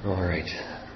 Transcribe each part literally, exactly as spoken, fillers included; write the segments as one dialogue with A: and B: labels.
A: All right.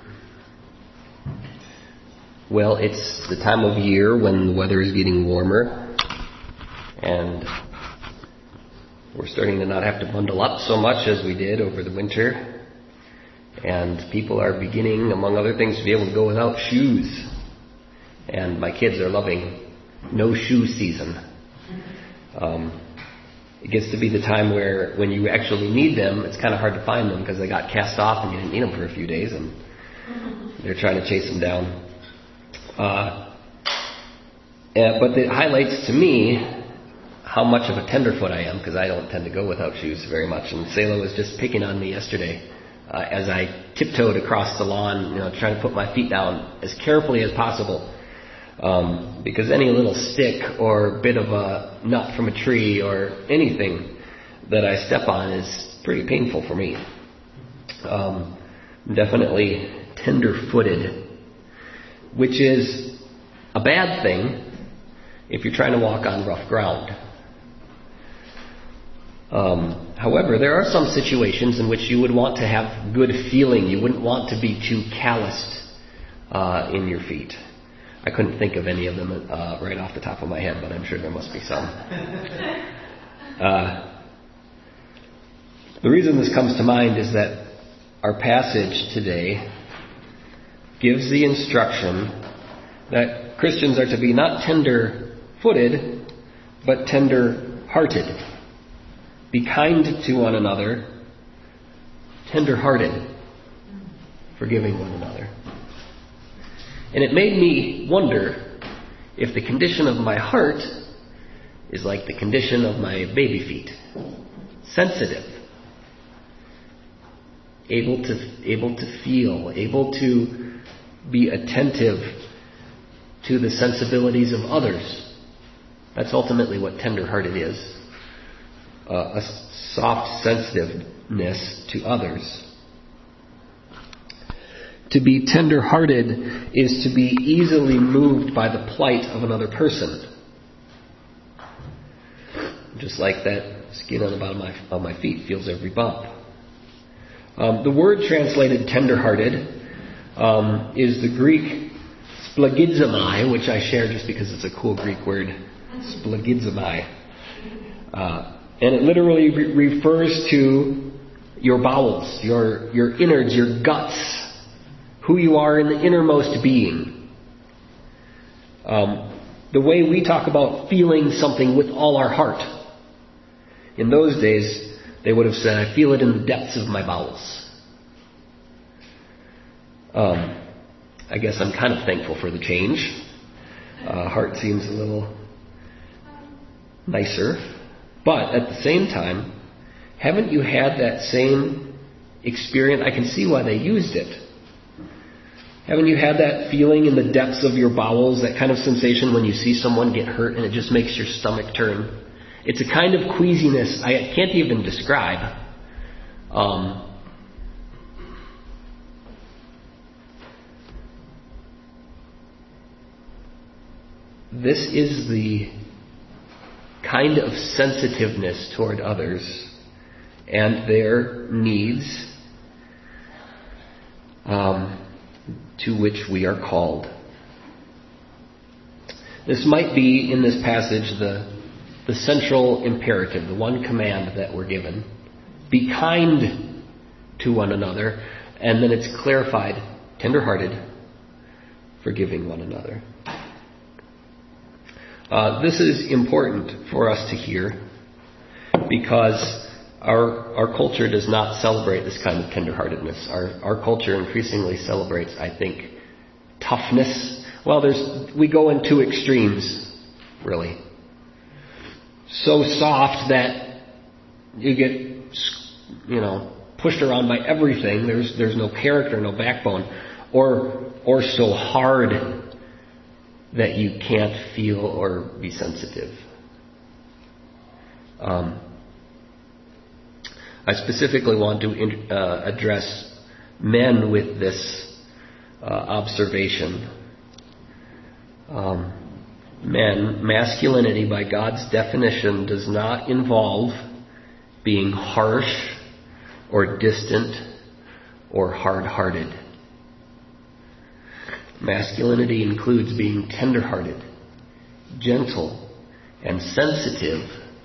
A: Well, it's the time of year when the weather is getting warmer, and we're starting to not have to bundle up so much as we did over the winter. And people are beginning, among other things, to be able to go without shoes. And my kids are loving no shoe season. Um, it gets to be the time where when you actually need them, it's kind of hard to find them because they got cast off and you didn't need them for a few days, and they're trying to chase them down. Uh, and, but it highlights to me how much of a tenderfoot I am, because I don't tend to go without shoes very much. And Selah was just picking on me yesterday uh, as I tiptoed across the lawn, you know, trying to put my feet down as carefully as possible. Um, because any little stick or bit of a nut from a tree or anything that I step on is pretty painful for me. Um, definitely tender-footed, which is a bad thing if you're trying to walk on rough ground. Um, however, there are some situations in which you would want to have good feeling. You wouldn't want to be too calloused uh, in your feet. I couldn't think of any of them uh, right off the top of my head, but I'm sure there must be some. Uh, the reason this comes to mind is that our passage today gives the instruction that Christians are to be not tender-footed, but tender-hearted. Be kind to one another, tender-hearted, forgiving one another. And it made me wonder if the condition of my heart is like the condition of my baby feet. Sensitive. Able to, able to feel. Able to be attentive to the sensibilities of others. That's ultimately what tender-hearted is. Uh, a soft sensitiveness to others. To be tender-hearted is to be easily moved by the plight of another person. Just like that skin on the bottom of my, of my feet feels every bump. Um, the word translated tender-hearted um, is the Greek splagizomai, which I share just because it's a cool Greek word. Splagizomai. Uh, and it literally re- refers to your bowels, your, your innards, your guts. Who you are in the innermost being. Um, the way we talk about feeling something with all our heart. In those days, they would have said, I feel it in the depths of my bowels. Um, I guess I'm kind of thankful for the change. Uh, heart seems a little nicer. But at the same time, haven't you had that same experience? I can see why they used it. Haven't you had that feeling in the depths of your bowels, that kind of sensation when you see someone get hurt and it just makes your stomach turn? It's a kind of queasiness I can't even describe. Um, this is the kind of sensitiveness toward others and their needs um, to which we are called. This might be, in this passage, the, the central imperative, the one command that we're given. Be kind to one another, and then it's clarified, tender-hearted, forgiving one another. Uh, this is important for us to hear because Our our culture does not celebrate this kind of tenderheartedness. Our our culture increasingly celebrates, I think, toughness. Well, there's we go in two extremes, really. So soft that you get, you know, pushed around by everything. There's there's no character, no backbone, or or so hard that you can't feel or be sensitive. Um. I specifically want to uh, address men with this uh, observation. Um, men, masculinity by God's definition does not involve being harsh or distant or hard-hearted. Masculinity includes being tender-hearted, gentle, and sensitive,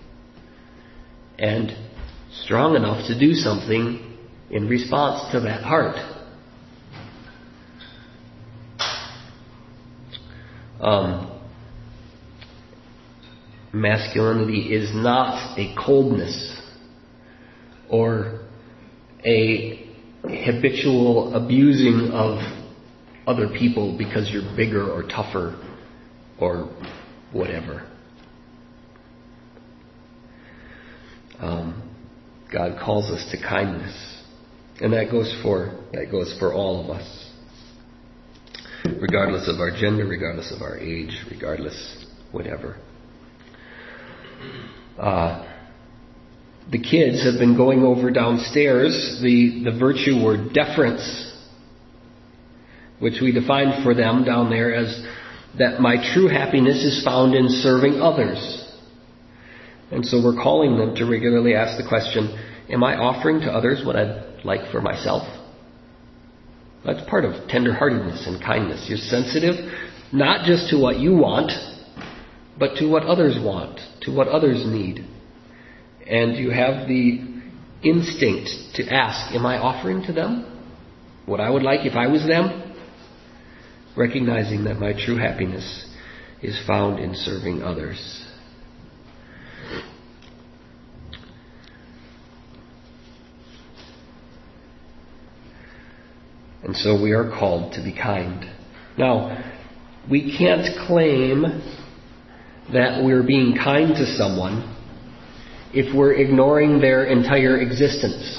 A: and strong enough to do something in response to that heart. Um, masculinity is not a coldness or a habitual abusing of other people because you're bigger or tougher or whatever. Um, God calls us to kindness, and that goes for that goes for all of us, regardless of our gender, regardless of our age, regardless whatever. Uh, the kids have been going over downstairs the the virtue word deference, which we defined for them down there as that my true happiness is found in serving others. And so we're calling them to regularly ask the question, am I offering to others what I'd like for myself? That's part of tenderheartedness and kindness. You're sensitive not just to what you want, but to what others want, to what others need. And you have the instinct to ask, am I offering to them what I would like if I was them? Recognizing that my true happiness is found in serving others. And so we are called to be kind. Now, we can't claim that we're being kind to someone if we're ignoring their entire existence.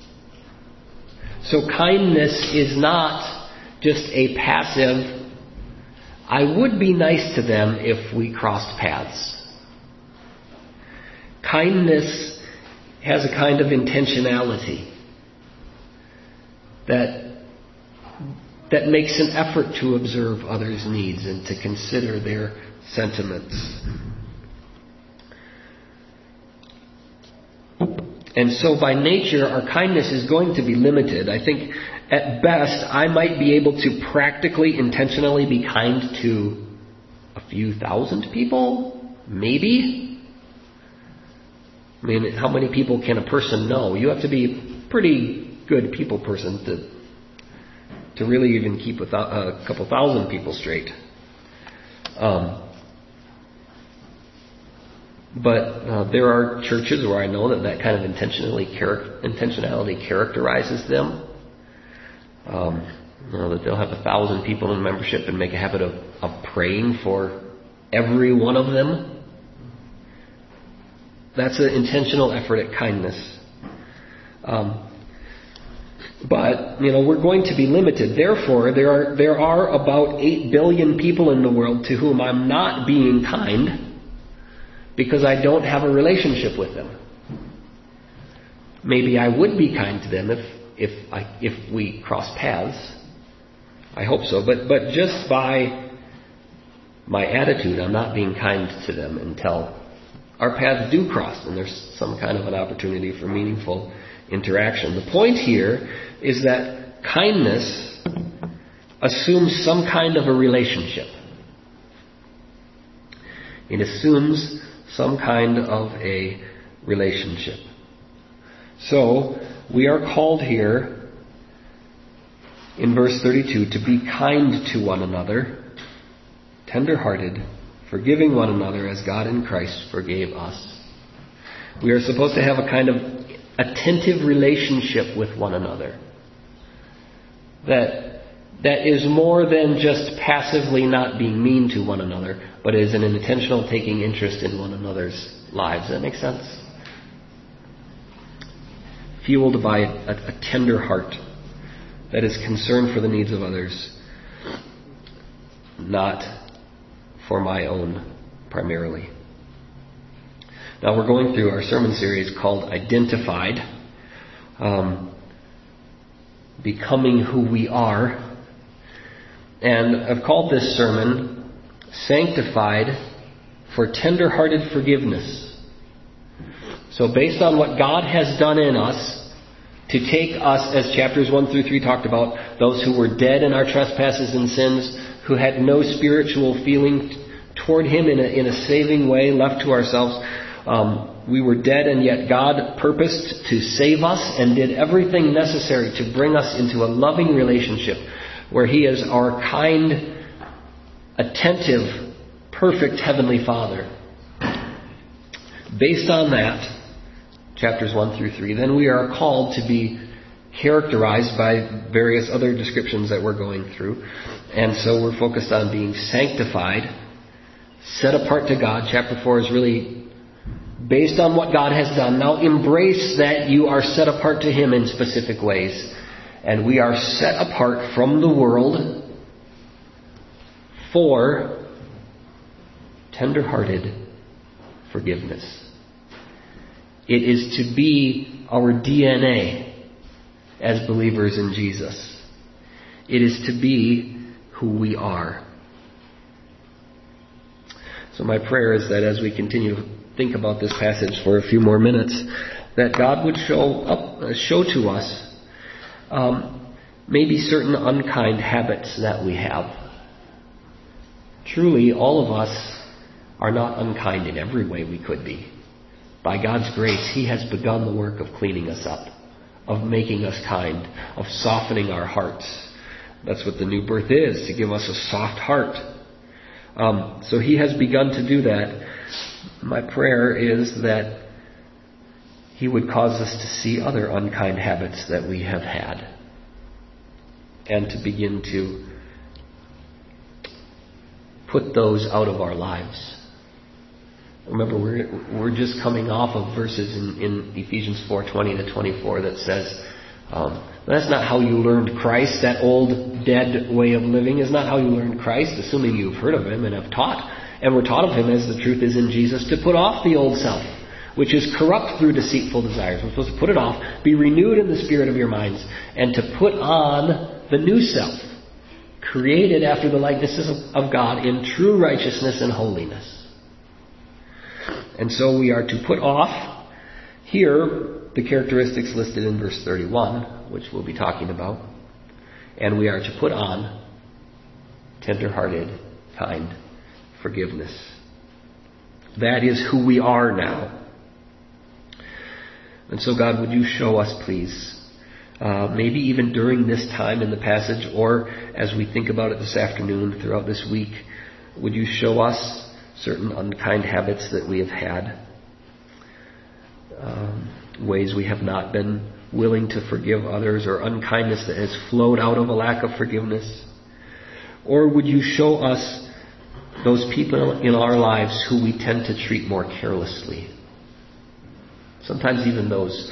A: So kindness is not just a passive, I would be nice to them if we crossed paths. Kindness has a kind of intentionality that that makes an effort to observe others' needs and to consider their sentiments. And so by nature, our kindness is going to be limited. I think at best, I might be able to practically, intentionally be kind to a few thousand people, maybe. I mean, how many people can a person know? You have to be a pretty good people person to to really even keep a, th- a couple thousand people straight. Um, but uh, there are churches where I know that that kind of intentionally char- intentionality characterizes them. Um, you know, that they'll have a thousand people in membership and make a habit of, of praying for every one of them. That's an intentional effort at kindness. Um, But, you know, we're going to be limited. Therefore, there are there are about eight billion people in the world to whom I'm not being kind because I don't have a relationship with them. Maybe I would be kind to them if if I, if we cross paths. I hope so. But but just by my attitude, I'm not being kind to them until our paths do cross and there's some kind of an opportunity for meaningful interaction. The point here is that kindness assumes some kind of a relationship. It assumes some kind of a relationship. So, we are called here in verse thirty-two to be kind to one another, tender-hearted, forgiving one another as God in Christ forgave us. We are supposed to have a kind of attentive relationship with one another. That that is more than just passively not being mean to one another, but is an intentional taking interest in one another's lives. Does that make sense? Fueled by a, a tender heart that is concerned for the needs of others, not for my own primarily. Now we're going through our sermon series called Identified, um, Becoming Who We Are. And I've called this sermon Sanctified for Tender-Hearted Forgiveness. So based on what God has done in us, To take us, as chapters one through three talked about, those who were dead in our trespasses and sins, who had no spiritual feeling toward Him in a, in a saving way, left to ourselves. Um, we were dead, and yet God purposed to save us and did everything necessary to bring us into a loving relationship where He is our kind, attentive, perfect Heavenly Father. Based on that, chapters one through three, then we are called to be characterized by various other descriptions that we're going through. And so we're focused on being sanctified, set apart to God. Chapter four is really based on what God has done. Now embrace that you are set apart to Him in specific ways. And we are set apart from the world for tender-hearted forgiveness. It is to be our D N A as believers in Jesus. It is to be who we are. So my prayer is that as we continue to think about this passage for a few more minutes, that God would show up, uh, show to us um, maybe certain unkind habits that we have. Truly, all of us are not unkind in every way we could be. By God's grace, He has begun the work of cleaning us up, of making us kind, of softening our hearts. That's what the new birth is, to give us a soft heart. Um, so He has begun to do that. My prayer is that He would cause us to see other unkind habits that we have had and to begin to put those out of our lives. Remember, we're we're just coming off of verses in, in Ephesians four twenty to twenty-four that says, um, that's not how you learned Christ. That old, dead way of living is not how you learned Christ, assuming you've heard of Him and have taught. And we're taught of Him, as the truth is in Jesus, to put off the old self, which is corrupt through deceitful desires. We're supposed to put it off, be renewed in the spirit of your minds, and to put on the new self, created after the likeness of God in true righteousness and holiness. And so we are to put off here the characteristics listed in verse thirty-one, which we'll be talking about. And we are to put on tender-hearted, kind forgiveness. That is who we are now. And so God, would you show us, please, uh, maybe even during this time in the passage, or as we think about it this afternoon, throughout this week, would you show us certain unkind habits that we have had, um, ways we have not been willing to forgive others, or unkindness that has flowed out of a lack of forgiveness? Or would you show us those people in our lives who we tend to treat more carelessly? Sometimes even those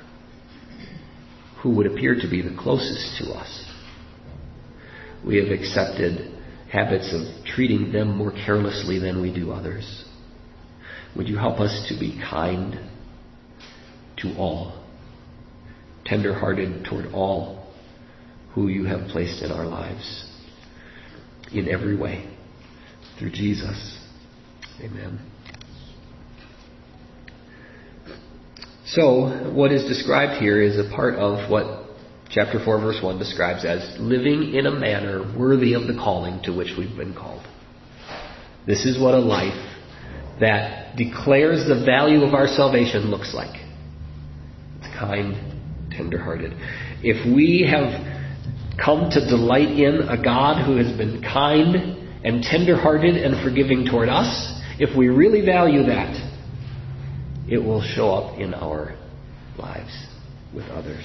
A: who would appear to be the closest to us. We have accepted habits of treating them more carelessly than we do others. Would you help us to be kind to all, tender-hearted toward all who you have placed in our lives, in every way, through Jesus. Amen. So, what is described here is a part of what chapter four, verse one describes as living in a manner worthy of the calling to which we've been called. This is what a life that declares the value of our salvation looks like. It's kind, tender-hearted. If we have come to delight in a God who has been kind and tender-hearted and forgiving toward us, if we really value that, it will show up in our lives with others.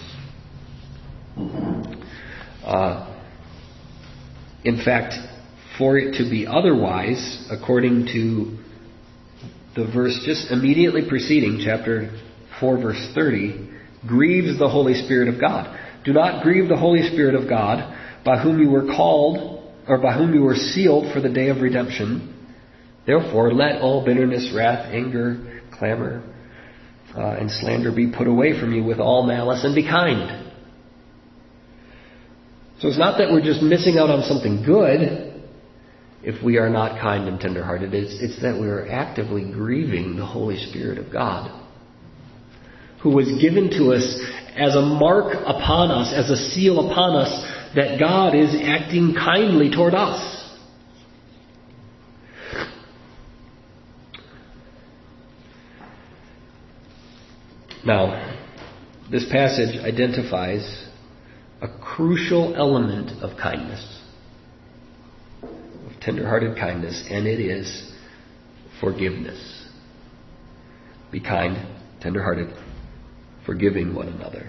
A: Uh, in fact, for it to be otherwise, according to the verse just immediately preceding chapter four, verse thirty, grieves the Holy Spirit of God. Do not grieve the Holy Spirit of God, by whom you were called, or by whom you were sealed for the day of redemption. Therefore, let all bitterness, wrath, anger, clamor, uh, and slander be put away from you with all malice, and be kind. So it's not that we're just missing out on something good if we are not kind and tenderhearted. It's, it's that we are actively grieving the Holy Spirit of God,
B: who was given to us as a mark upon us, as a seal upon us, that God is acting kindly toward us. Now, this passage identifies a crucial element of kindness, of tender-hearted kindness, and it is forgiveness. Be kind, tender-hearted, forgiving one another.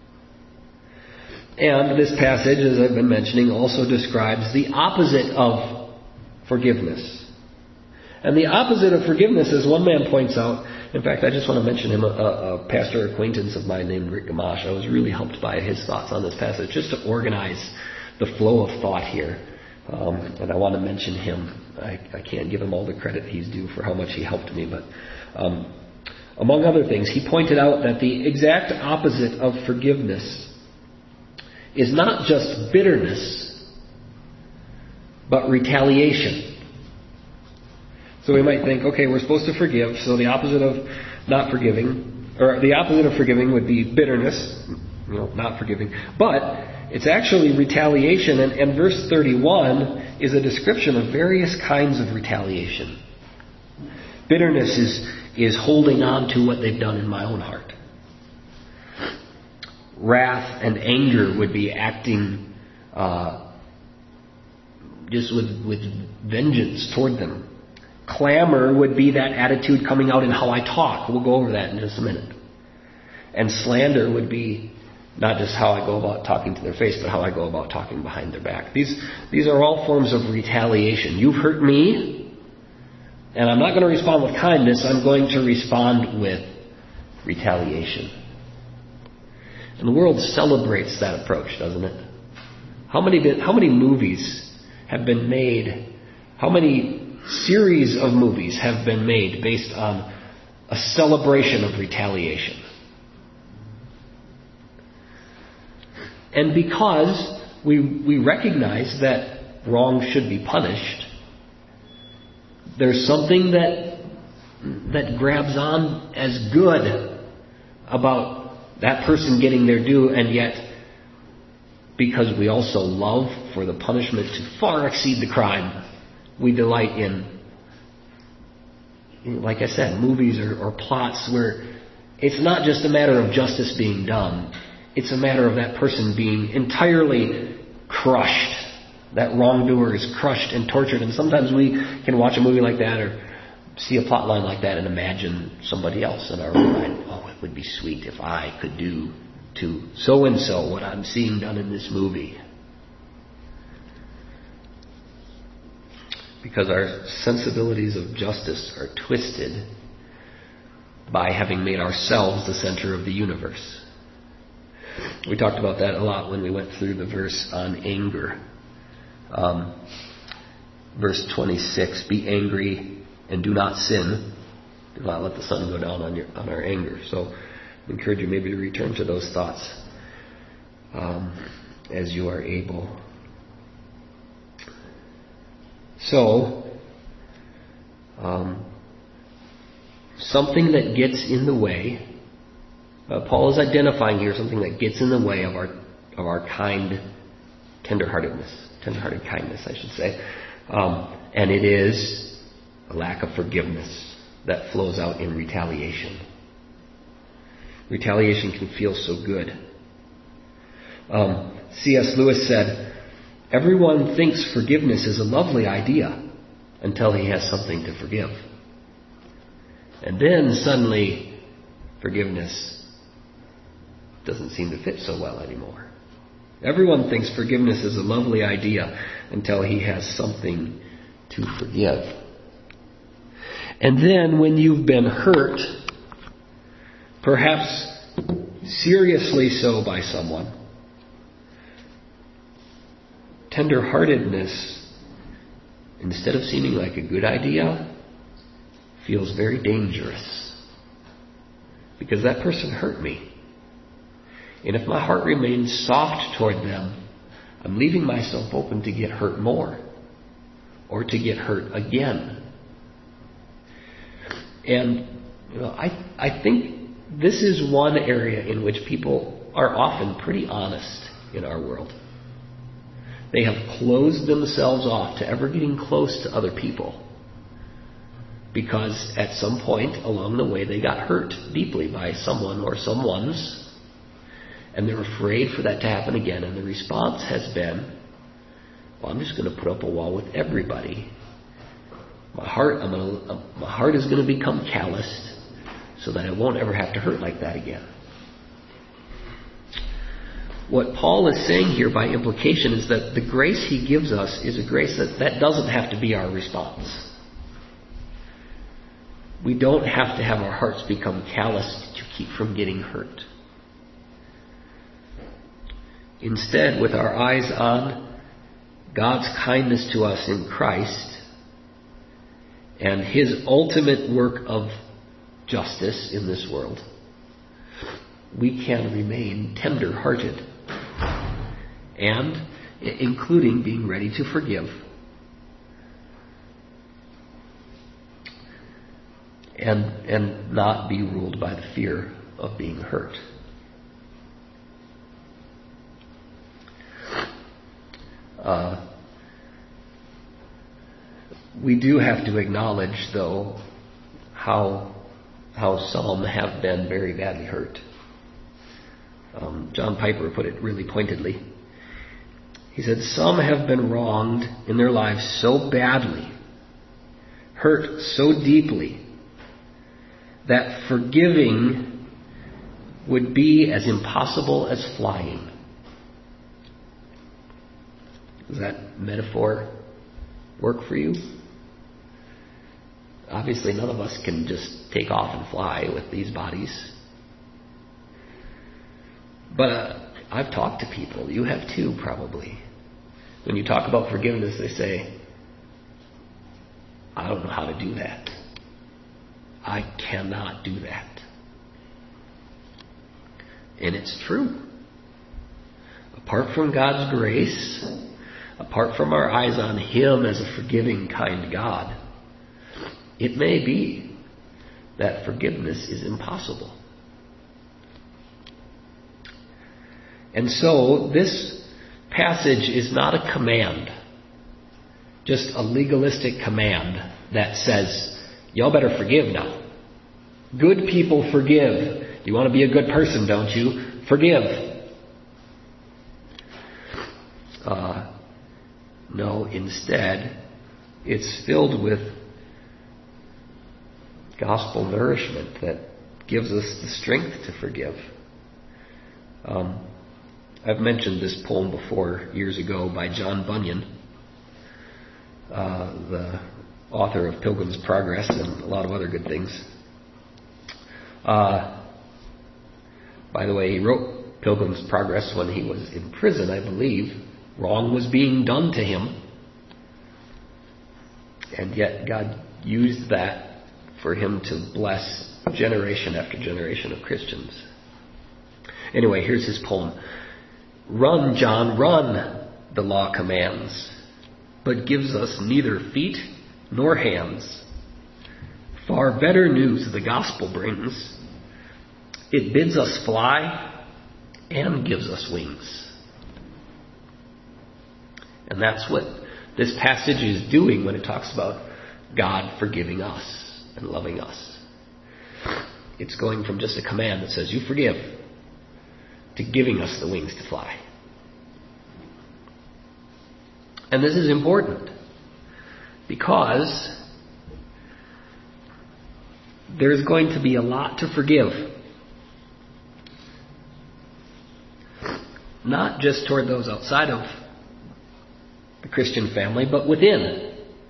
B: And this passage, as I've been mentioning, also describes the opposite of forgiveness. And the opposite of forgiveness, as one man points out, in fact, I just want to mention him, a, a pastor acquaintance of mine named Rick Gamache. I was really helped by his thoughts on this passage, just to organize the flow of thought here. Um, and I want to mention him. I, I can't give him all the credit he's due for how much he helped me, but um, among other things, he pointed out that the exact opposite of forgiveness is not just bitterness, but retaliation. So we might think, okay, we're supposed to forgive, so the opposite of not forgiving, or the opposite of forgiving would be bitterness, you know, not forgiving. But it's actually retaliation, and, and verse thirty-one is a description of various kinds of retaliation. Bitterness is, is holding on to what they've done in my own heart. Wrath and anger would be acting uh, just with, with vengeance toward them. Clamor would be that attitude coming out in how I talk. We'll go over that in just a minute. And slander would be not just how I go about talking to their face, but how I go about talking behind their back. These, these are all forms of retaliation. You've hurt me, and I'm not going to respond with kindness. I'm going to respond with retaliation. And the world celebrates that approach, doesn't it? How many, how many movies have been made? How many series of movies have been made based on a celebration of retaliation? And because we we recognize that wrong should be punished, there's something that that grabs on as good about that person getting their due, and yet because we also love for the punishment to far exceed the crime, we delight in, like I said, movies or, or plots where it's not just a matter of justice being done. It's a matter of that person being entirely crushed. That wrongdoer is crushed and tortured. And sometimes we can watch a movie like that or see a plot line like that and imagine somebody else in our own mind. Oh, it would be sweet if I could do to so-and-so what I'm seeing done in this movie. Because our sensibilities of justice are twisted by having made ourselves the center of the universe. We talked about that a lot when we went through the verse on anger. Um, verse twenty-six, be angry and do not sin. Do not let the sun go down on your on our anger. So I encourage you maybe to return to those thoughts um, as you are able. So, um, something that gets in the way, uh, Paul is identifying here something that gets in the way of our of our kind tenderheartedness, tenderhearted kindness, I should say, um, and it is a lack of forgiveness that flows out in retaliation. Retaliation can feel so good. Um, C S Lewis said, everyone thinks forgiveness is a lovely idea until he has something to forgive. And then suddenly, forgiveness doesn't seem to fit so well anymore. Everyone thinks forgiveness is a lovely idea until he has something to forgive. And then when you've been hurt, perhaps seriously so by someone, tenderheartedness, instead of seeming like a good idea, feels very dangerous. Because that person hurt me. And if my heart remains soft toward them, I'm leaving myself open to get hurt more. Or to get hurt again. And you know, I I think this is one area in which people are often pretty honest in our world. They have closed themselves off to ever getting close to other people because at some point along the way they got hurt deeply by someone or someone's, and they're afraid for that to happen again. And the response has been, well, I'm just going to put up a wall with everybody. My heart, I'm gonna, my heart is going to become calloused so that I won't ever have to hurt like that again. What Paul is saying here by implication is that the grace he gives us is a grace that, that doesn't have to be our response. We don't have to have our hearts become calloused to keep from getting hurt. Instead, with our eyes on God's kindness to us in Christ and His ultimate work of justice in this world, we can remain tender-hearted, and including being ready to forgive. And, and not be ruled by the fear of being hurt. Uh, we do have to acknowledge, though, how how some have been very badly hurt. Um, John Piper put it really pointedly. He said, some have been wronged in their lives so badly, hurt so deeply, that forgiving would be as impossible as flying. Does that metaphor work for you? Obviously, none of us can just take off and fly with these bodies. But uh, I've talked to people, you have too probably. When you talk about forgiveness, they say, I don't know how to do that. I cannot do that. And it's true. Apart from God's grace, apart from our eyes on Him as a forgiving, kind God, it may be that forgiveness is impossible. And so, this passage is not a command, just a legalistic command that says, y'all better forgive now. Good people forgive. You want to be a good person, don't you? Forgive. Uh, no, instead, it's filled with gospel nourishment that gives us the strength to forgive. Um, I've mentioned this poem before years ago by John Bunyan, uh, the author of Pilgrim's Progress and a lot of other good things. Uh, by the way, he wrote Pilgrim's Progress when he was in prison, I believe. Wrong was being done to him. And yet God used that for him to bless generation after generation of Christians. Anyway, here's his poem. Run, John, run, the law commands, but gives us neither feet nor hands. Far better news the gospel brings. It bids us fly and gives us wings. And that's what this passage is doing when it talks about God forgiving us and loving us. It's going from just a command that says, you forgive, to giving us the wings to fly. And this is important because there's going to be a lot to forgive. Not just toward those outside of the Christian family, but within.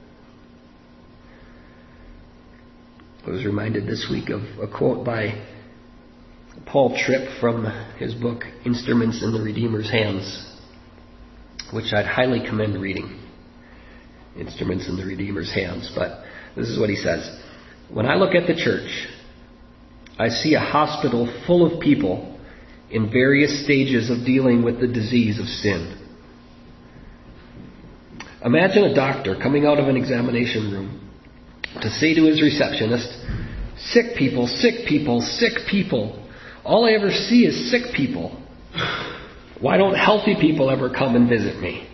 B: I was reminded this week of a quote by Paul Tripp from his book, Instruments in the Redeemer's Hands, which I'd highly commend reading. Instruments in the Redeemer's Hands. But this is what he says. When I look at the church, I see a hospital full of people in various stages of dealing with the disease of sin. Imagine a doctor coming out of an examination room to say to his receptionist, Sick people, sick people, sick people. All I ever see is sick people. Why don't healthy people ever come and visit me?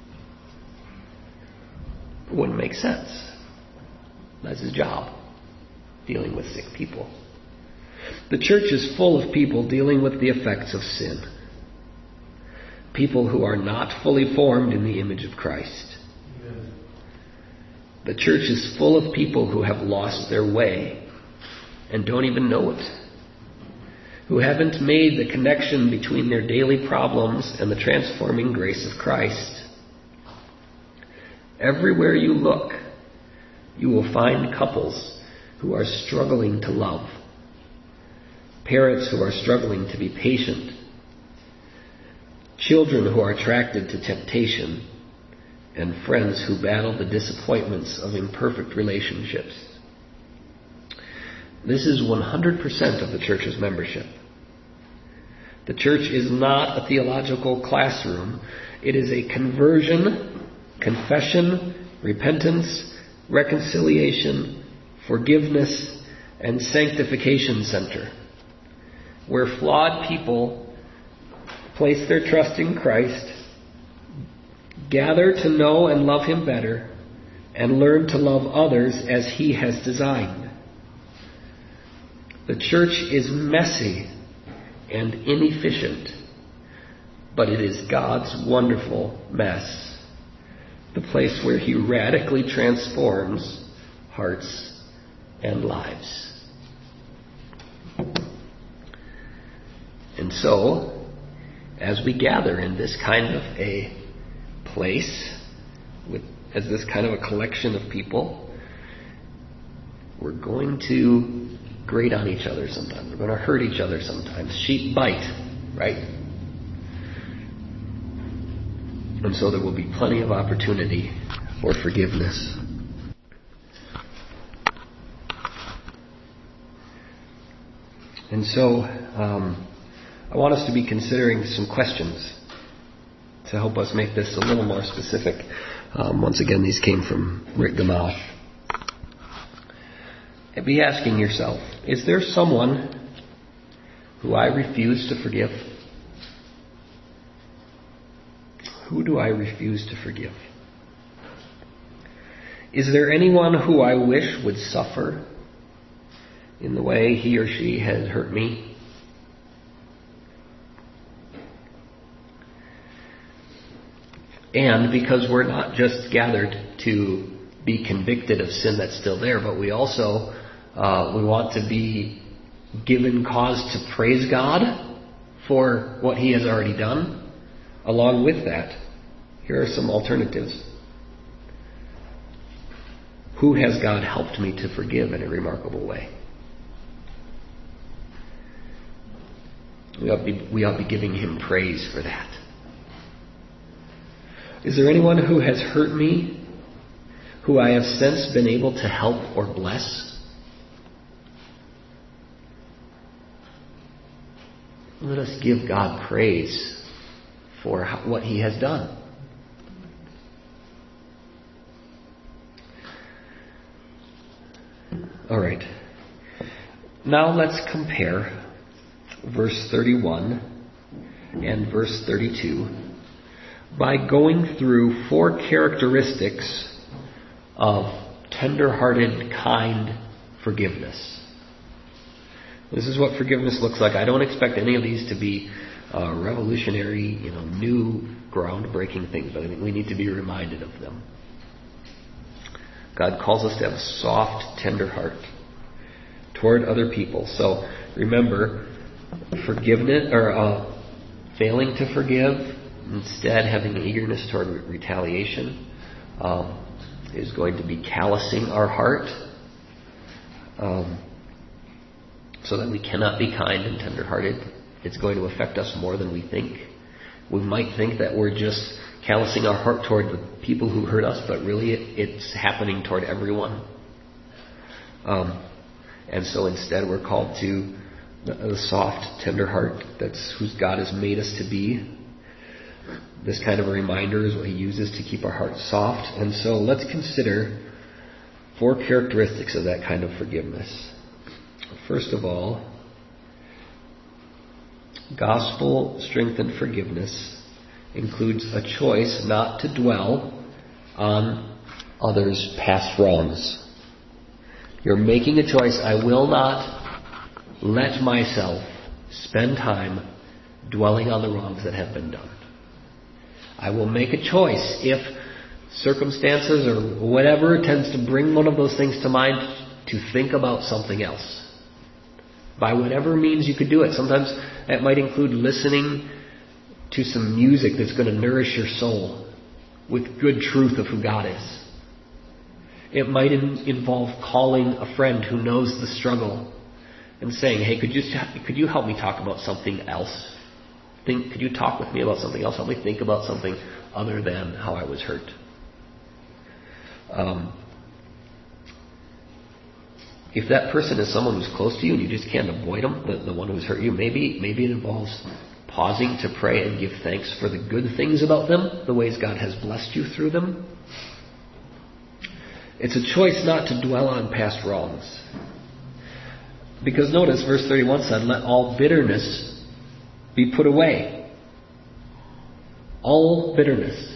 B: It wouldn't make sense. That's his job, dealing with sick people. The church is full of people dealing with the effects of sin. People who are not fully formed in the image of Christ. The church is full of people who have lost their way and don't even know it. Who haven't made the connection between their daily problems and the transforming grace of Christ. Everywhere you look, you will find couples who are struggling to love. Parents who are struggling to be patient. Children who are attracted to temptation. And friends who battle the disappointments of imperfect relationships. This is one hundred percent of the church's membership. The church is not a theological classroom. It is a conversion, confession, repentance, reconciliation, forgiveness, and sanctification center, where flawed people place their trust in Christ, gather to know and love Him better, and learn to love others as He has designed. The church is messy and inefficient, but it is God's wonderful mess, the place where He radically transforms hearts and lives. And so, as we gather in this kind of a place, with as this kind of a collection of people, we're going to grate on each other sometimes. We're going to hurt each other sometimes. Sheep bite, right? And so there will be plenty of opportunity for forgiveness. And so um, I want us to be considering some questions to help us make this a little more specific. Um, once again, these came from Rick Gamache. And be asking yourself, is there someone who I refuse to forgive? Who do I refuse to forgive? Is there anyone who I wish would suffer in the way he or she has hurt me? And because we're not just gathered to be convicted of sin that's still there, but we also uh, we want to be given cause to praise God for what He has already done. Along with that, here are some alternatives. Who has God helped me to forgive in a remarkable way? We ought to be, we ought to be giving Him praise for that. Is there anyone who has hurt me, who I have since been able to help or bless? Let us give God praise for what He has done. All right. Now let's compare verse thirty-one and verse thirty-two by going through four characteristics of tender-hearted, kind forgiveness. This is what forgiveness looks like. I don't expect any of these to be uh, revolutionary, you know, new, groundbreaking things, but I think we need to be reminded of them. God calls us to have a soft, tender heart toward other people. So remember, forgiveness or uh, failing to forgive, instead having eagerness toward retaliation, um, is going to be callousing our heart, um, so that we cannot be kind and tender-hearted. It's going to affect us more than we think. We might think that we're just callousing our heart toward the people who hurt us, but really it, it's happening toward everyone. Um, and so instead we're called to the, the soft, tender heart that's who God has made us to be. This kind of a reminder is what He uses to keep our hearts soft. And so let's consider four characteristics of that kind of forgiveness. First of all, gospel-strengthened forgiveness includes a choice not to dwell on others' past wrongs. You're making a choice. I will not let myself spend time dwelling on the wrongs that have been done. I will make a choice if circumstances or whatever tends to bring one of those things to mind to think about something else. By whatever means you could do it. Sometimes that might include listening to some music that's going to nourish your soul with good truth of who God is. It might in, involve calling a friend who knows the struggle and saying, hey, could you could you help me talk about something else? Think, could you talk with me about something else? Help me think about something other than how I was hurt. Um, if that person is someone who's close to you and you just can't avoid them, the, the one who's hurt you, maybe maybe it involves pausing to pray and give thanks for the good things about them, the ways God has blessed you through them. It's a choice not to dwell on past wrongs. Because notice, verse thirty-one said, let all bitterness be put away. All bitterness.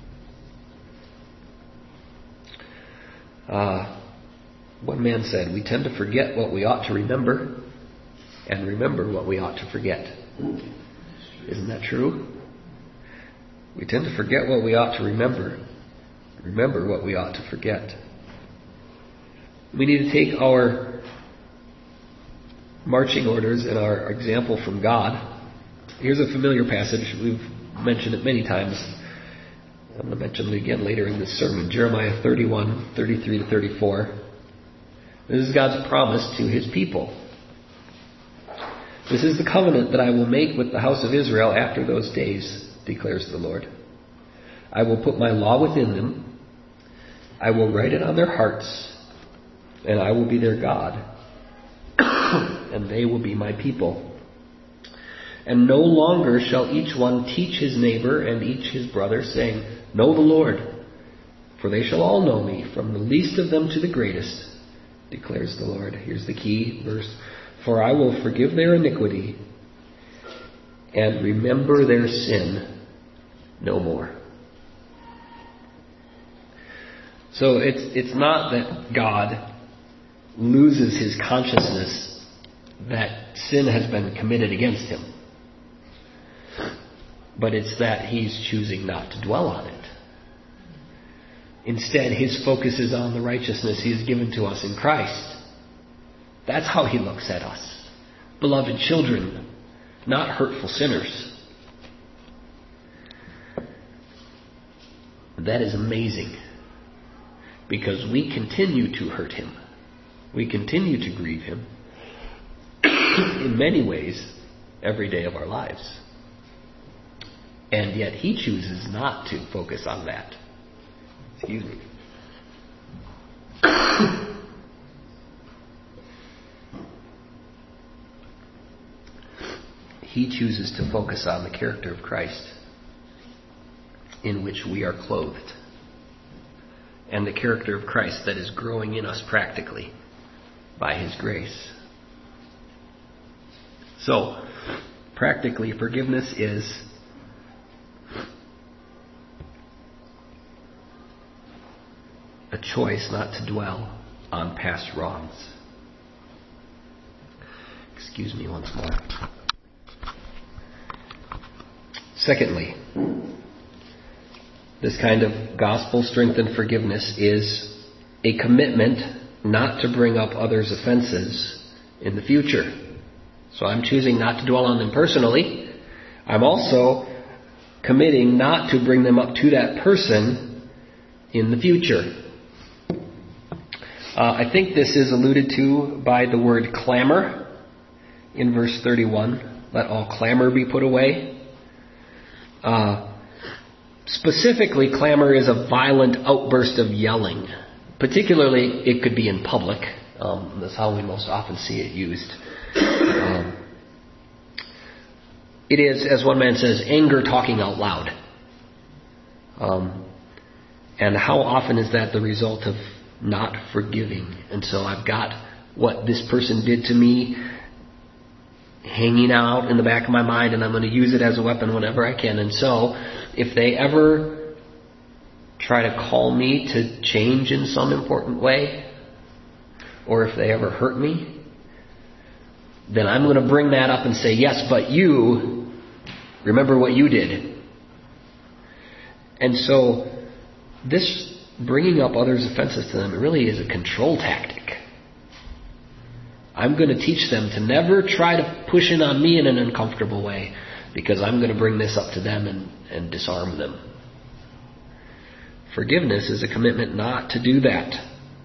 B: Uh, one man said, we tend to forget what we ought to remember and remember what we ought to forget. Isn't that true? We tend to forget what we ought to remember, remember what we ought to forget. We need to take our marching orders and our example from God. Here's a familiar passage. We've mentioned it many times. I'm going to mention it again later in this sermon. Jeremiah thirty-one, thirty-three to thirty-four. This is God's promise to His people. This is the covenant that I will make with the house of Israel after those days, declares the Lord. I will put my law within them. I will write it on their hearts. And I will be their God. And they will be my people. And no longer shall each one teach his neighbor and each his brother, saying, know the Lord, for they shall all know me, from the least of them to the greatest, declares the Lord. Here's the key verse. For I will forgive their iniquity and remember their sin no more. So it's it's not that God loses his consciousness that sin has been committed against him. But it's that he's choosing not to dwell on it. Instead, his focus is on the righteousness he has given to us in Christ. That's how he looks at us. Beloved children, not hurtful sinners. That is amazing. Because we continue to hurt him. We continue to grieve him in many ways every day of our lives. And yet he chooses not to focus on that. Excuse me. He chooses to focus on the character of Christ, in which we are clothed, and the character of Christ that is growing in us practically by His grace. So, practically, forgiveness is a choice not to dwell on past wrongs. Excuse me once more. Secondly, this kind of gospel-strengthened forgiveness is a commitment not to bring up others' offenses in the future. So I'm choosing not to dwell on them personally. I'm also committing not to bring them up to that person in the future. Uh, I think this is alluded to by the word clamor in verse thirty-one. Let all clamor be put away. Uh, specifically, clamor is a violent outburst of yelling. Particularly, it could be in public. Um, that's how we most often see it used. Um, it is, as one man says, anger talking out loud. Um, and how often is that the result of not forgiving? And so I've got what this person did to me hanging out in the back of my mind, and I'm going to use it as a weapon whenever I can. And so, if they ever try to call me to change in some important way, or if they ever hurt me, then I'm going to bring that up and say, yes, but you, remember what you did. And so, this bringing up others' offenses to them really is a control tactic. I'm going to teach them to never try to push in on me in an uncomfortable way, because I'm going to bring this up to them and, and disarm them. Forgiveness is a commitment not to do that.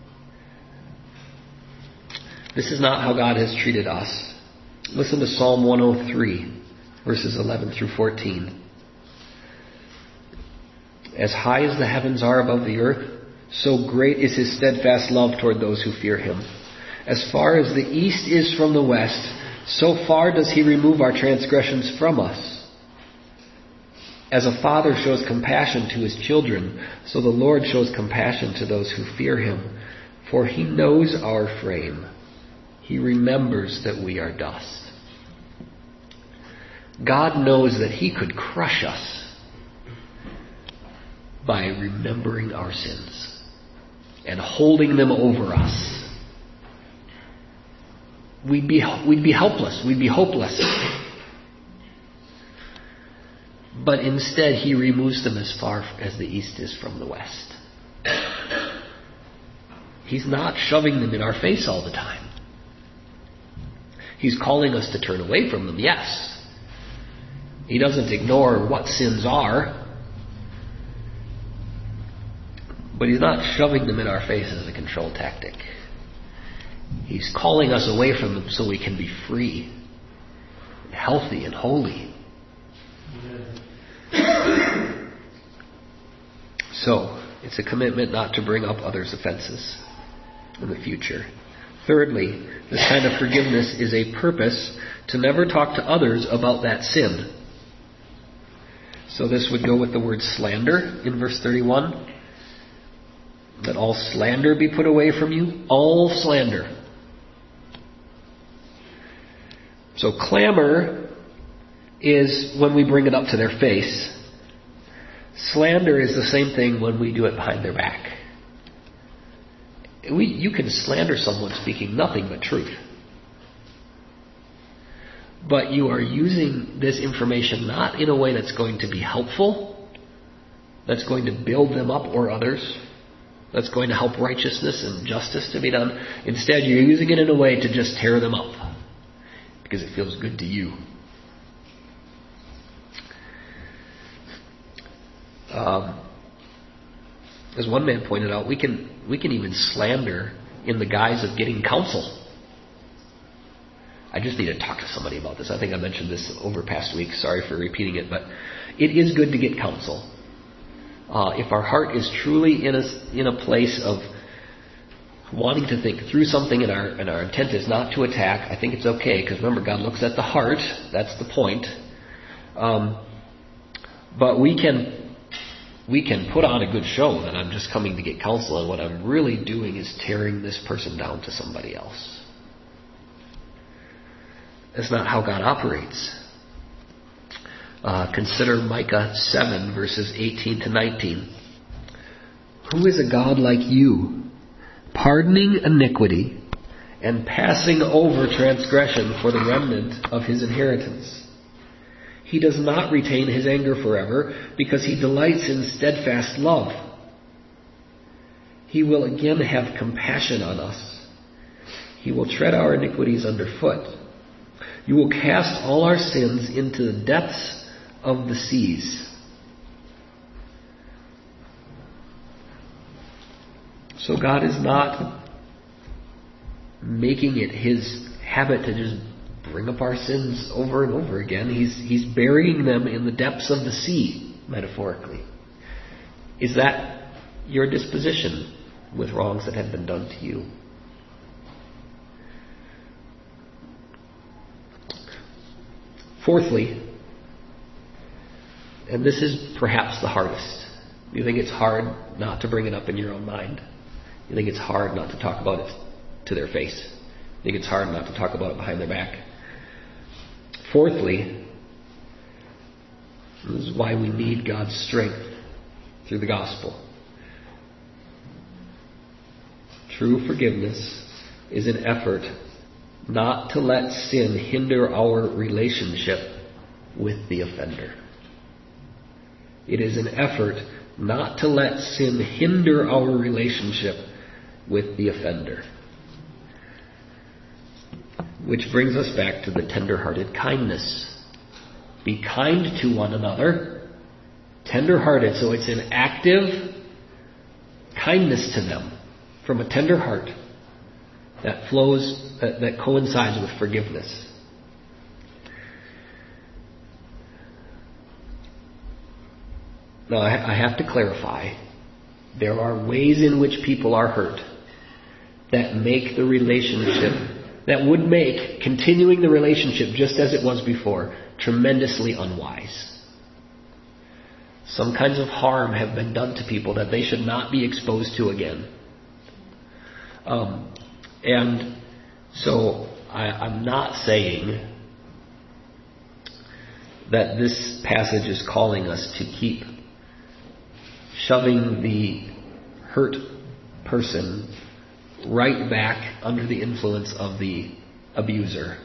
B: This is not how God has treated us. Listen to Psalm one oh three, verses eleven through fourteen. As high as the heavens are above the earth, so great is His steadfast love toward those who fear Him. As far as the east is from the west, so far does He remove our transgressions from us. As a father shows compassion to his children, so the Lord shows compassion to those who fear Him. For He knows our frame. He remembers that we are dust. God knows that He could crush us by remembering our sins and holding them over us. We'd be, we'd be helpless. We'd be hopeless. But instead, He removes them as far as the east is from the west. He's not shoving them in our face all the time. He's calling us to turn away from them, yes. He doesn't ignore what sins are. But He's not shoving them in our face as a control tactic. He's calling us away from them so we can be free, and healthy and holy. So, it's a commitment not to bring up others' offenses in the future. Thirdly, this kind of forgiveness is a purpose to never talk to others about that sin. So this would go with the word slander in verse thirty-one. Let all slander be put away from you. All slander. So clamor is when we bring it up to their face. Slander is the same thing when we do it behind their back. We, you can slander someone speaking nothing but truth. But you are using this information not in a way that's going to be helpful, that's going to build them up or others, that's going to help righteousness and justice to be done. Instead, you're using it in a way to just tear them up because it feels good to you. Um, as one man pointed out, we can we can even slander in the guise of getting counsel. I just need to talk to somebody about this. I think I mentioned this over past week. Sorry for repeating it, but it is good to get counsel. Uh, if our heart is truly in a in a place of wanting to think through something, and our and our intent is not to attack, I think it's okay, because remember, God looks at the heart. That's the point. Um, but we can we can put on a good show that I'm just coming to get counsel, and what I'm really doing is tearing this person down to somebody else. That's not how God operates. Uh, consider Micah seven, verses eighteen to nineteen. Who is a God like you, pardoning iniquity and passing over transgression for the remnant of His inheritance? He does not retain His anger forever, because He delights in steadfast love. He will again have compassion on us. He will tread our iniquities underfoot. You will cast all our sins into the depths of the seas. So God is not making it His habit to just bring up our sins over and over again. He's, he's burying them in the depths of the sea, metaphorically. Is that your disposition with wrongs that have been done to you? Fourthly, and this is perhaps the hardest. You think it's hard not to bring it up in your own mind. You think it's hard not to talk about it to their face. I think it's hard not to talk about it behind their back. Fourthly, this is why we need God's strength through the gospel. True forgiveness is an effort not to let sin hinder our relationship with the offender. It is an effort not to let sin hinder our relationship with the offender. Which brings us back to the tender-hearted kindness. Be kind to one another, tender-hearted, so it's an active kindness to them from a tender heart that flows, that, that coincides with forgiveness. Now, I have to clarify, there are ways in which people are hurt that make the relationship, that would make continuing the relationship just as it was before tremendously unwise. Some kinds of harm have been done to people that they should not be exposed to again. Um, and so I, I'm not saying that this passage is calling us to keep shoving the hurt person right back under the influence of the abuser.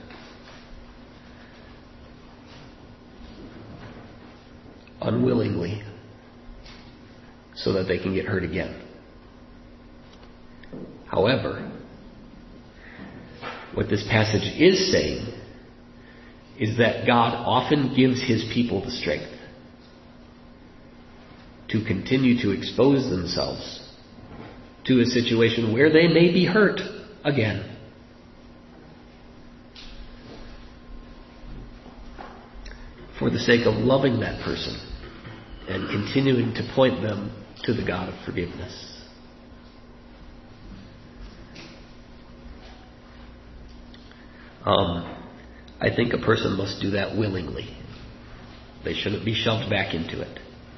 B: Unwillingly, so that they can get hurt again. However, what this passage is saying is that God often gives His people the strength to continue to expose themselves to a situation where they may be hurt again. For the sake of loving that person and continuing to point them to the God of forgiveness. Um, I think a person must do that willingly. They shouldn't be shoved back into it.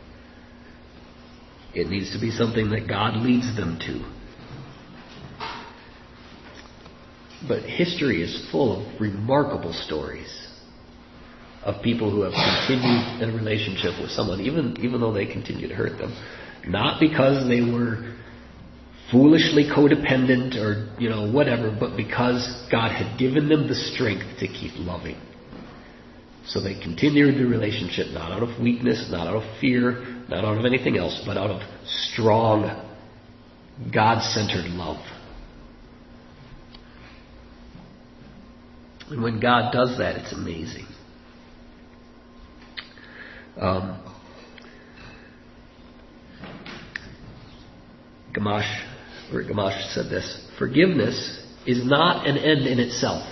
B: It needs to be something that God leads them to. But history is full of remarkable stories of people who have continued in a relationship with someone, even, even though they continue to hurt them. Not because they were foolishly codependent or, you know, whatever, but because God had given them the strength to keep loving. So they continued the relationship not out of weakness, not out of fear, not out of anything else, but out of strong, God-centered love. And when God does that, it's amazing. Um, Gamash, or Gamash said this: forgiveness is not an end in itself.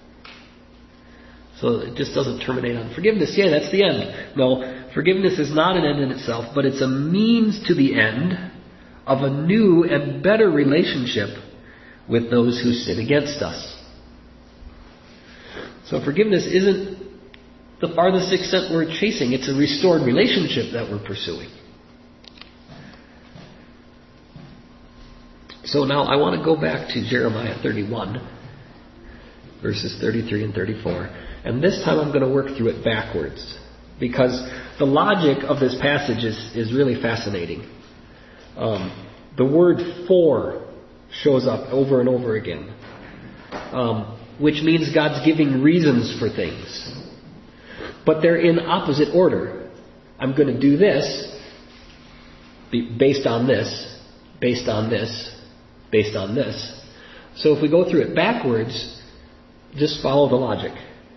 B: So it just doesn't terminate on forgiveness. Yeah, that's the end. No, forgiveness is not an end in itself, but it's a means to the end of a new and better relationship with those who sin against us. So forgiveness isn't the farthest extent we're chasing. It's a restored relationship that we're pursuing. So now I want to go back to Jeremiah thirty-one, verses thirty-three and thirty-four. And this time I'm going to work through it backwards, because the logic of this passage is, is really fascinating. Um, the word for shows up over and over again, um, which means God's giving reasons for things. But they're in opposite order. I'm going to do this based on this, based on this, based on this. So if we go through it backwards, just follow the logic.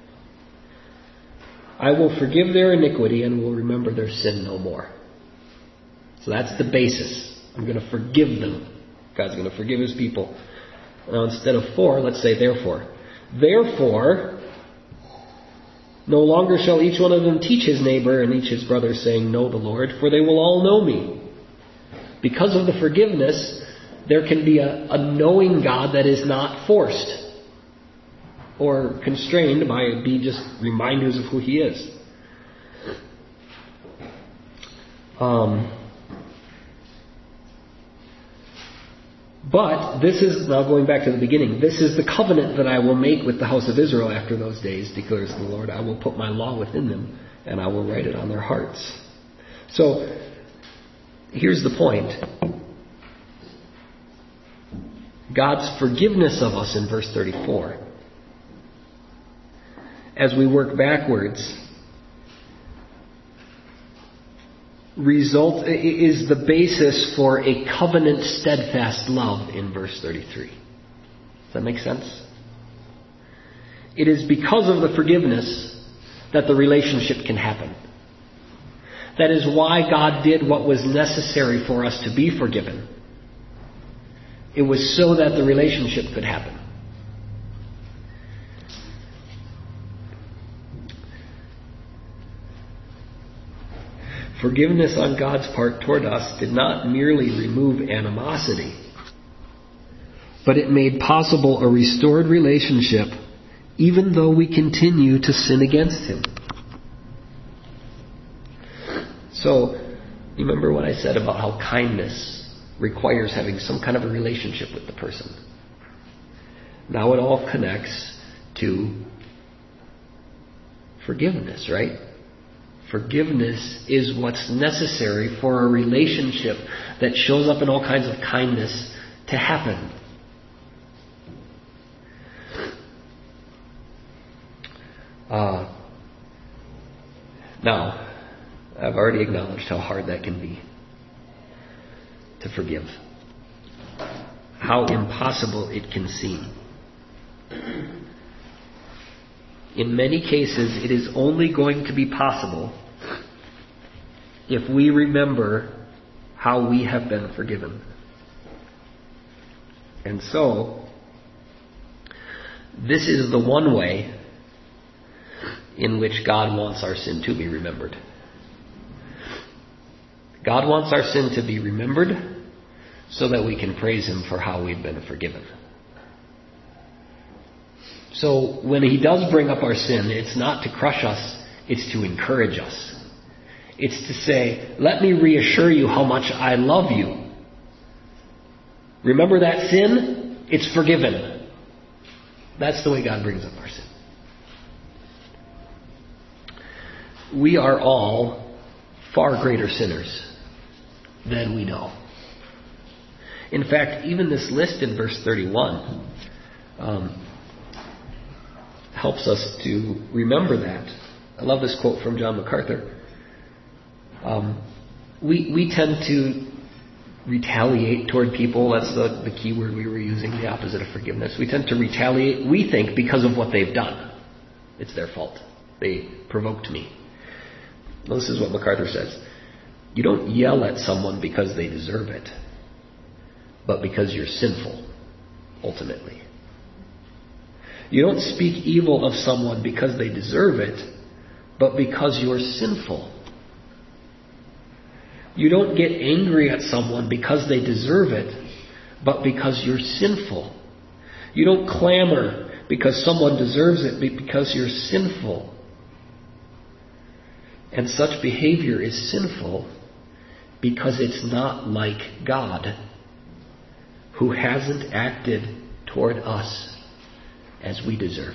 B: I will forgive their iniquity and will remember their sin no more. So that's the basis. I'm going to forgive them. God's going to forgive His people. Now instead of for, let's say therefore. Therefore, no longer shall each one of them teach his neighbor and each his brother, saying, know the Lord, for they will all know me. Because of the forgiveness, there can be a, a knowing God that is not forced or constrained by be just reminders of who He is. Um, But this is, now going back to the beginning, this is the covenant that I will make with the house of Israel after those days, declares the Lord. I will put my law within them, and I will write it on their hearts. So, here's the point. God's forgiveness of us in verse thirty-four. As we work backwards, result is the basis for a covenant steadfast love in verse thirty-three. Does that make sense? It is because of the forgiveness that the relationship can happen. That is why God did what was necessary for us to be forgiven. It was so that the relationship could happen. Forgiveness on God's part toward us did not merely remove animosity, but it made possible a restored relationship even though we continue to sin against Him. So, you remember what I said about how kindness requires having some kind of a relationship with the person. Now it all connects to forgiveness, right? Forgiveness is what's necessary for a relationship that shows up in all kinds of kindness to happen. Uh, now, I've already acknowledged how hard that can be to forgive. How impossible it can seem. In many cases, it is only going to be possible if we remember how we have been forgiven. And so, this is the one way in which God wants our sin to be remembered. God wants our sin to be remembered so that we can praise Him for how we've been forgiven. So when He does bring up our sin, it's not to crush us, it's to encourage us. It's to say, let me reassure you how much I love you. Remember that sin? It's forgiven. That's the way God brings up our sin. We are all far greater sinners than we know. In fact, even this list in verse thirty-one um, helps us to remember that. I love this quote from John MacArthur. Um, we we tend to retaliate toward people. That's the, the key word we were using, the opposite of forgiveness. We tend to retaliate, we think, because of what they've done. It's their fault. They provoked me. Well, this is what MacArthur says. You don't yell at someone because they deserve it, but because you're sinful, ultimately. You don't speak evil of someone because they deserve it, but because you're sinful. You don't get angry at someone because they deserve it, but because you're sinful. You don't clamor because someone deserves it, but because you're sinful. And such behavior is sinful because it's not like God, who hasn't acted toward us as we deserve.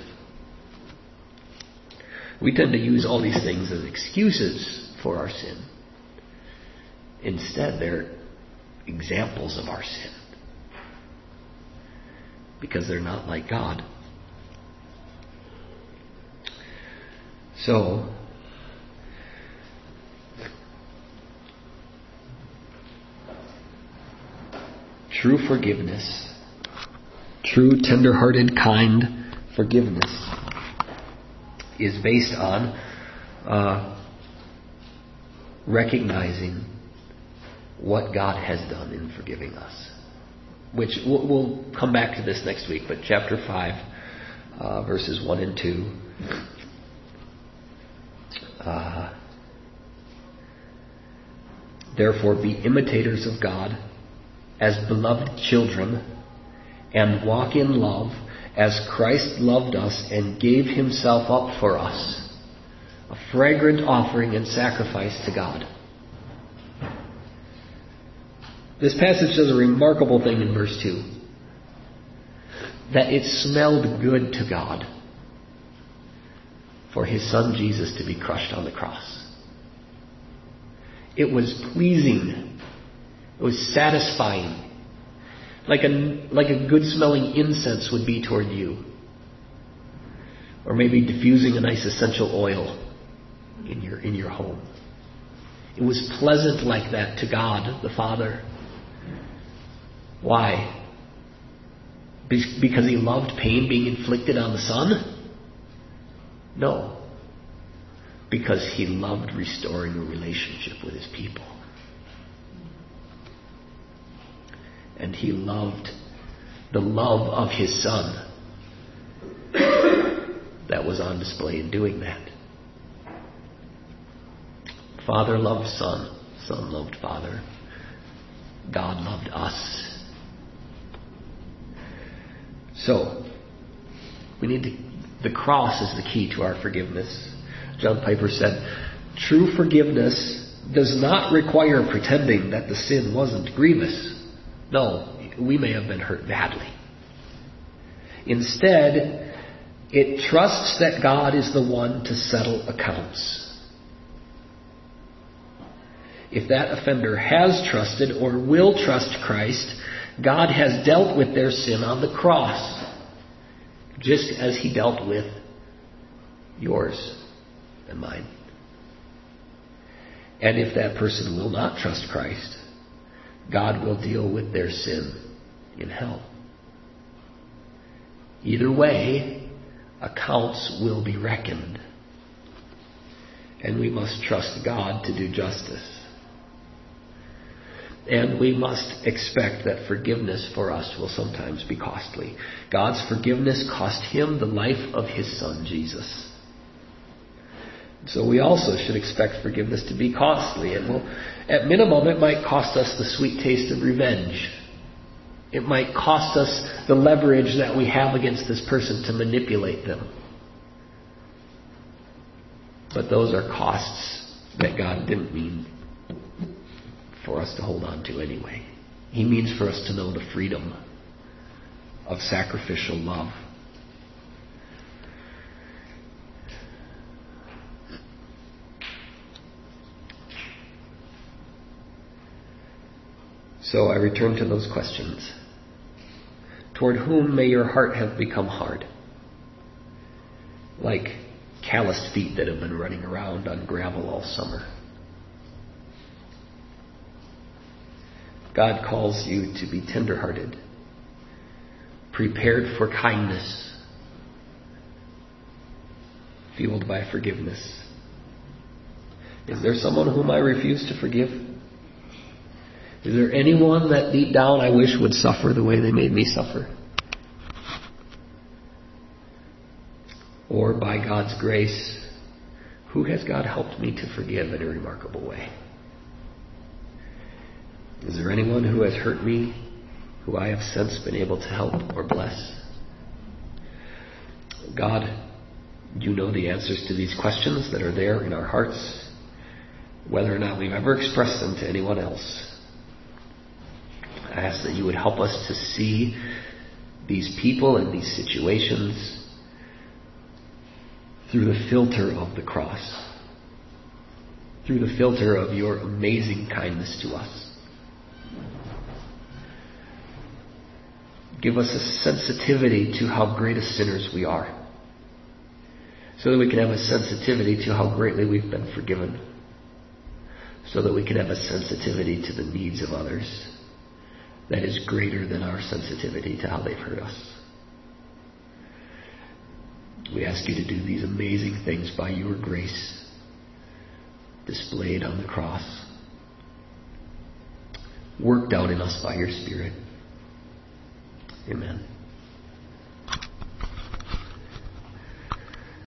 B: We tend to use all these things as excuses for our sin. Instead, they're examples of our sin, because they're not like God. So, true forgiveness, true tender-hearted, kind forgiveness is based on uh, recognizing what God has done in forgiving us. Which we'll, we'll come back to this next week, but chapter five, uh, verses one and two. Uh, Therefore, be imitators of God as beloved children, and walk in love as Christ loved us and gave Himself up for us, a fragrant offering and sacrifice to God. This passage does a remarkable thing in verse two. That it smelled good to God for His Son Jesus to be crushed on the cross. It was pleasing. It was satisfying. Like a, like a good smelling incense would be toward you. Or maybe diffusing a nice essential oil in your, in your home. It was pleasant like that to God the Father. Why? Be- because He loved pain being inflicted on the Son? No. Because He loved restoring a relationship with His people. And He loved the love of His Son that was on display in doing that. Father loved Son. Son loved Father. God loved us. So, we need to, the cross is the key to our forgiveness. John Piper said, true forgiveness does not require pretending that the sin wasn't grievous. No, we may have been hurt badly. Instead, it trusts that God is the one to settle accounts. If that offender has trusted or will trust Christ, God has dealt with their sin on the cross, just as He dealt with yours and mine. And if that person will not trust Christ, God will deal with their sin in hell. Either way, accounts will be reckoned. And we must trust God to do justice. And we must expect that forgiveness for us will sometimes be costly. God's forgiveness cost Him the life of His Son, Jesus. So we also should expect forgiveness to be costly. It will, at minimum, it might cost us the sweet taste of revenge. It might cost us the leverage that we have against this person to manipulate them. But those are costs that God didn't mean for us to hold on to anyway. He means for us to know the freedom of sacrificial love. So I return to those questions. Toward whom may your heart have become hard? Like calloused feet that have been running around on gravel all summer. God calls you to be tender-hearted, prepared for kindness, fueled by forgiveness. Is there someone whom I refuse to forgive? Is there anyone that deep down I wish would suffer the way they made me suffer? Or by God's grace, who has God helped me to forgive in a remarkable way? Is there anyone who has hurt me, who I have since been able to help or bless? God, you know the answers to these questions that are there in our hearts, whether or not we've ever expressed them to anyone else. I ask that you would help us to see these people and these situations through the filter of the cross, through the filter of your amazing kindness to us. Give us a sensitivity to how great a sinners we are, so that we can have a sensitivity to how greatly we've been forgiven, so that we can have a sensitivity to the needs of others that is greater than our sensitivity to how they've hurt us. We ask you to do these amazing things by your grace displayed on the cross, worked out in us by your Spirit. Amen.